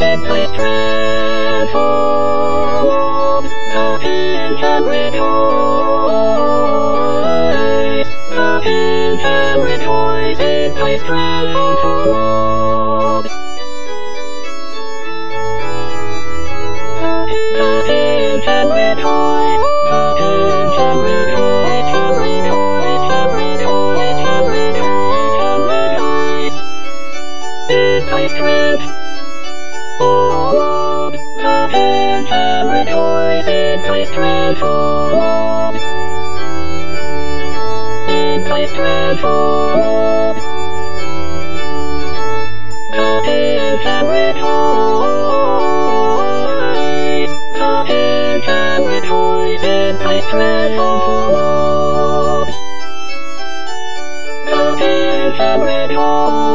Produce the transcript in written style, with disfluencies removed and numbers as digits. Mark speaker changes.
Speaker 1: in place transform. The pin can rejoice. The pin can rejoice in place transform. The pin can rejoice. The pin can rejoice. Can rejoice. Can rejoice. Can rejoice. Can rejoice in place transform. The pin can rejoice in place transform. In place transform. The pin can rejoice. The pin can rejoice in place transform. The pin can rejoice.